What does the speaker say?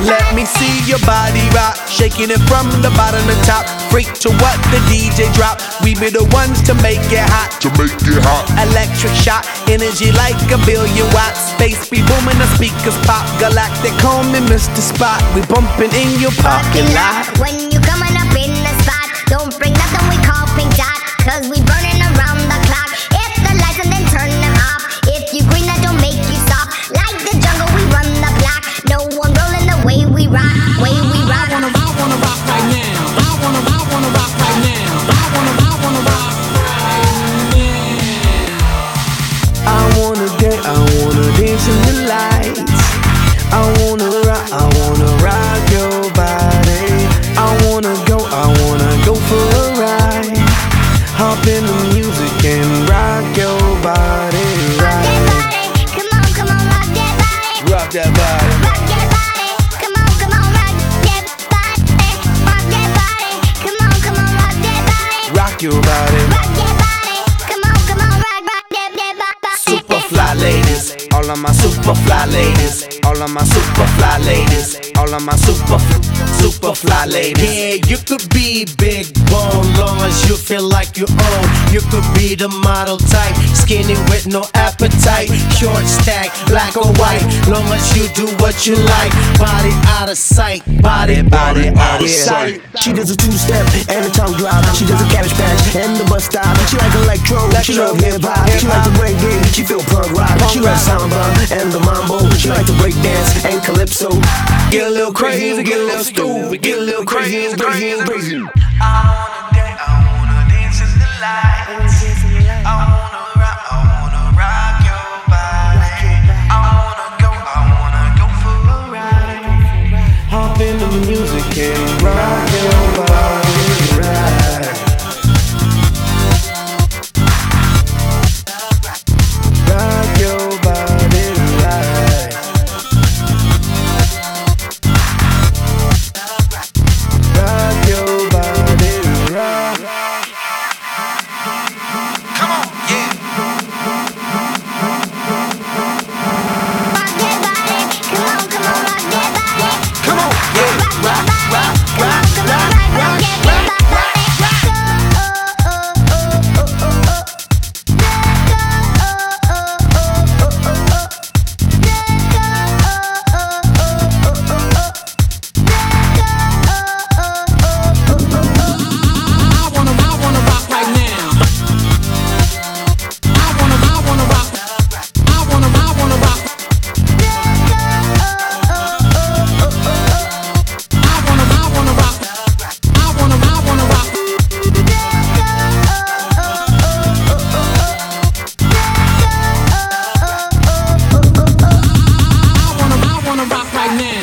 Let me see your body rock, shaking it from the bottom to top. Freak to what the DJ drop. We be the ones to make it hot. Electric shock, energy like a billion watts. Space be booming, the speakers pop. Galactic, call me Mr. Spot. We bumping in your parking lot. When you coming up in the spot, don't bring nothing we call pink dot, cause we burning around the clock. Hit the lights and then turn them off. If you green, that don't make you stop. Like the jungle, we run the block. No one rolling the way we rock, way we rock. I wanna rock right now. I wanna rock right now. I wanna rock right now. I wanna dance in the lights. I wanna rock your body. I wanna go for a ride. Hop in the music and rock your body. Rock that body, come on, rock that body. Rock that body. Rock that body, come on, rock that body. Rock that body, come on, rock that body. Rock your body. Rock that body, come on, rock that body. Super fly ladies, all of my super fly ladies, all of my super fly ladies, all of my super fly ladies. Yeah, you could be big bone, long as you feel like you own. You could be the model type, skinny with no appetite, short stack, black or white, long as you do what you like. Body out of sight, body out of sight. She does a two-step and a tongue drop. She does a cabbage patch and the bus stop. She like electro, she love hip-hop. She like the reggae, she feel punk rock. She like samba and the mambo. She like to break dance and calypso. Get a little crazy, get a little stupid, get a little crazy. Crazy. I wanna dance in the lights. I wanna rock your body. I wanna go for a ride. Hop into the music and rock your body right. Rock your body right. Rock your body right. Come on, yeah. Rock that body, come on, rock that body. Come on, yeah. Rock that body, come on, rock that body. I wanna rock right now. I wanna rock. I wanna rock. I wanna rock. I wanna rock. I wanna rock right now.